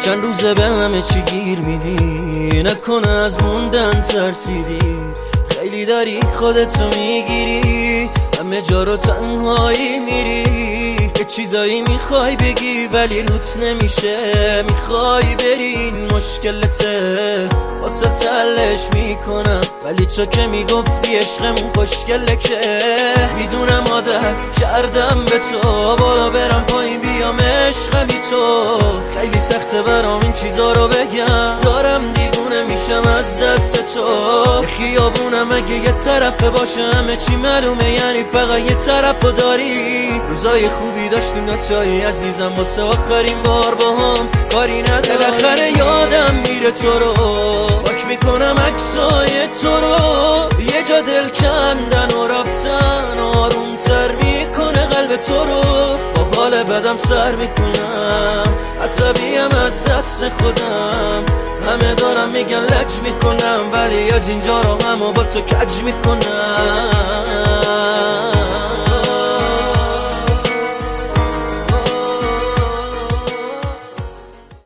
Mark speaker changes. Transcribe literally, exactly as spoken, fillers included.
Speaker 1: چند روزه به همه چی گیر میدی، نکنه از موندن ترسیدی. خیلی داری خودتو میگیری، همه جا رو تنهایی میری. یه چیزایی میخوای بگی ولی روت نمیشه، میخوای بری این مشکلته، واسه تلش میکنم. ولی تو که میگفتی عشقمون خوشگله که میدونم عادت کردم به تو، بالا برم پایین بیام عشق بی تو. خیلی سخته برام این چیزا رو بگم، دارم دیوونه میشم از دست تو. خیابونم اگه یه طرفه باشه همه چی معلومه، یعنی فقط یه طرفو داری. روزای خوبی داشتیم نتایی عزیزم، واسه آخرین بار با هم کاری نداری. بالاخره یادم میره تو رو، پاک میکنم عکسای تو رو. یه جا دل کندن و رفتن آروم تر میکنه قلب تو رو. با حال بدم سر میکنم، عصبیم از دست خودم. همه دارم میگن لج میکنم، ولی از اینجا رو همو با تو کج میکنم.